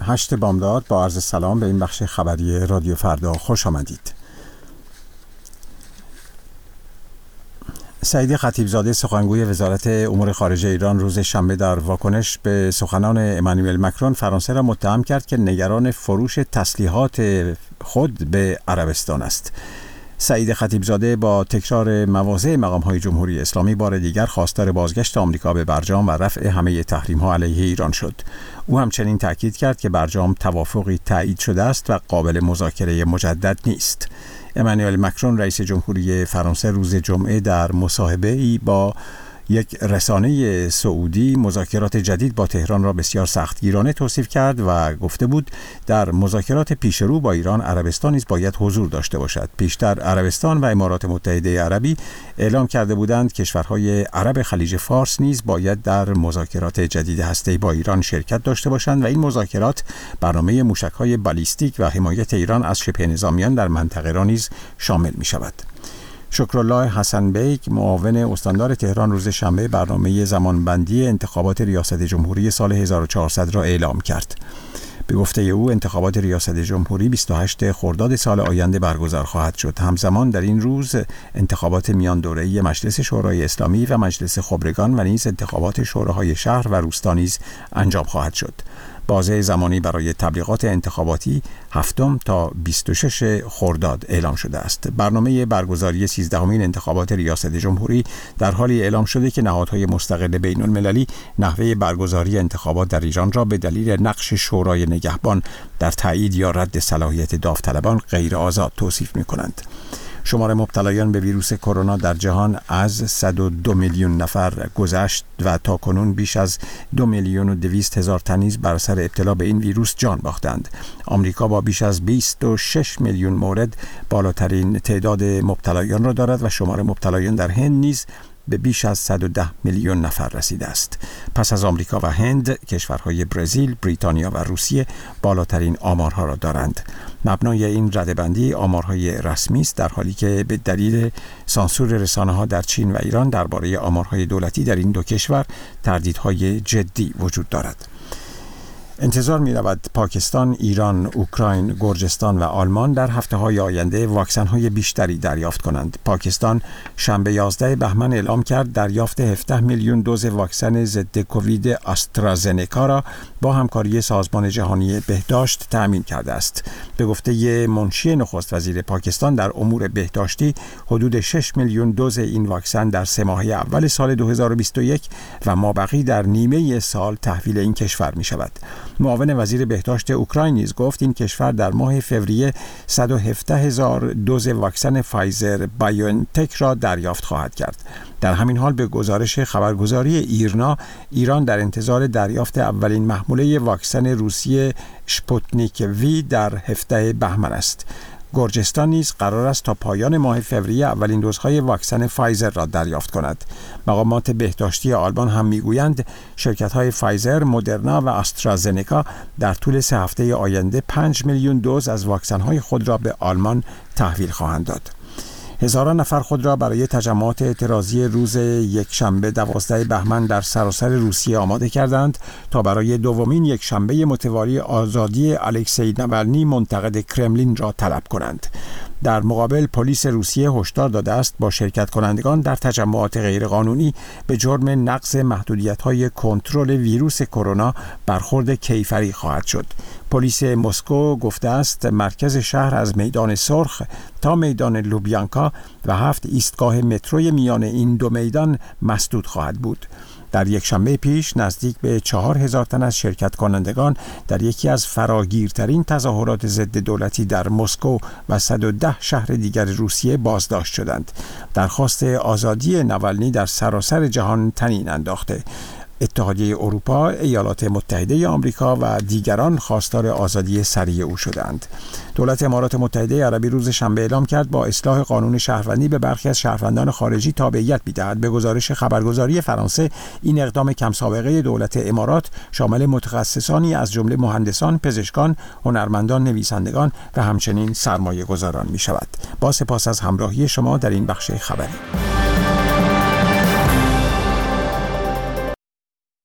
8 بامداد با عرض سلام به این بخش خبری رادیو فردا خوش آمدید. سعید خطیبزاده سخنگوی وزارت امور خارجه ایران روز شنبه در واکنش به سخنان امانوئل مکرون فرانسه را متهم کرد که نگران فروش تسلیحات خود به عربستان است. سعید خطیبزاده با تکرار مواضع مقام‌های جمهوری اسلامی بار دیگر خواستار بازگشت آمریکا به برجام و رفع همه تحریم‌ها علیه ایران شد. او همچنین تاکید کرد که برجام توافقی تایید شده است و قابل مذاکره مجدد نیست. امانوئل مکرون رئیس جمهوری فرانسه روز جمعه در مصاحبه‌ای با یک رسانه سعودی مذاکرات جدید با تهران را بسیار سختگیرانه توصیف کرد و گفته بود در مذاکرات پیشرو با ایران عربستان نیز باید حضور داشته باشد. پیشتر عربستان و امارات متحده عربی اعلام کرده بودند کشورهای عرب خلیج فارس نیز باید در مذاکرات جدید هسته‌ای با ایران شرکت داشته باشند و این مذاکرات برنامه موشک‌های بالیستیک و حمایت ایران از شبه نظامیان در منطقه را نیز شامل می‌شود. شکرالله حسن بیگ معاون استاندار تهران روز شنبه برنامه زمانبندی انتخابات ریاست جمهوری سال 1400 را اعلام کرد. به گفته او انتخابات ریاست جمهوری 28 خرداد سال آینده برگزار خواهد شد. همزمان در این روز انتخابات میان دوره‌ای مجلس شورای اسلامی و مجلس خبرگان و نیز انتخابات شوراهای شهر و روستا نیز انجام خواهد شد. بازه زمانی برای تبلیغات انتخاباتی 7 تا 26 خرداد اعلام شده است. برنامه برگزاری 13مین انتخابات ریاست جمهوری در حالی اعلام شده که نهادهای مستقل بین المللی نحوه برگزاری انتخابات در ایران را به دلیل نقش شورای نگهبان در تایید یا رد صلاحیت داوطلبان غیر آزاد توصیف می‌کنند. شمار مبتلایان به ویروس کرونا در جهان از 102 میلیون نفر گذشت و تاکنون بیش از 2,200,000 تن نیز بر اثر ابتلا به این ویروس جان باختند. آمریکا با بیش از 26 میلیون مورد بالاترین تعداد مبتلایان را دارد و شمار مبتلایان در هند نیز به بیش از 110 میلیون نفر رسیده است. پس از آمریکا و هند، کشورهای برزیل، بریتانیا و روسیه بالاترین آمارها را دارند. مبنای این رده‌بندی آمارهای رسمی است، در حالی که به دلیل سانسور رسانه‌ها در چین و ایران درباره آمارهای دولتی در این دو کشور تردیدهای جدی وجود دارد. انتظار می‌رود پاکستان، ایران، اوکراین، گرجستان و آلمان در هفته‌های آینده واکسن‌های بیشتری دریافت کنند. پاکستان شنبه 11 بهمن اعلام کرد دریافت 17 میلیون دوز واکسن ضد کووید آسترازنکا را با همکاری سازمان جهانی بهداشت تأمین کرده است. به گفته منشی نخست وزیر پاکستان در امور بهداشتی، حدود 6 میلیون دوز این واکسن در 3 ماهه اول سال 2021 و مابقی در نیمه سال تحویل این کشور می‌شود. معاون وزیر بهداشت اوکراین نیز گفت این کشور در ماه فوریه 117,000 دوز واکسن فایزر بایونتک را دریافت خواهد کرد. در همین حال به گزارش خبرگزاری ایرنا، ایران در انتظار دریافت اولین محموله واکسن روسی شپوتنیک وی در 17 بهمن است. گرجستان نیز قرار است تا پایان ماه فوریه اولین دوزهای واکسن فایزر را دریافت کند. مقامات بهداشتی آلمان هم میگویند شرکت‌های فایزر، مدرنا و آسترازنکا در طول 3 هفته آینده 5 میلیون دوز از واکسن‌های خود را به آلمان تحویل خواهند داد. هزاران نفر خود را برای تجمعات اعتراضی روز یکشنبه 12 بهمن در سراسر روسیه آماده کردند تا برای دومین یکشنبه متوالی آزادی الکسی ناوالنی منتقد کرملین را طلب کنند. در مقابل پلیس روسیه هشدار داده است با شرکت کنندگان در تجمعات غیرقانونی به جرم نقض محدودیت‌های کنترل ویروس کرونا برخورد کیفری خواهد شد. پلیس مسکو گفته است مرکز شهر از میدان سرخ تا میدان لوبیانکا و 7 ایستگاه متروی میان این دو میدان مسدود خواهد بود. در یک شنبه پیش نزدیک به 4,000 تن از شرکت کنندگان در یکی از فراگیرترین تظاهرات ضد دولتی در مسکو و 110 شهر دیگر روسیه بازداشت شدند. درخواست آزادی ناوالنی در سراسر جهان طنین انداخته. اتحادیه اروپا، ایالات متحده آمریکا و دیگران خواستار آزادی سریع او شدند. دولت امارات متحده عربی روز شنبه اعلام کرد با اصلاح قانون شهروندی به برخی از شهروندان خارجی تابعیت می‌دهد. به گزارش خبرگزاری فرانسه، این اقدام کم سابقه دولت امارات شامل متخصصانی از جمله مهندسان، پزشکان، هنرمندان، نویسندگان و همچنین سرمایه‌گذاران می‌شود. با سپاس از همراهی شما در این بخش خبری.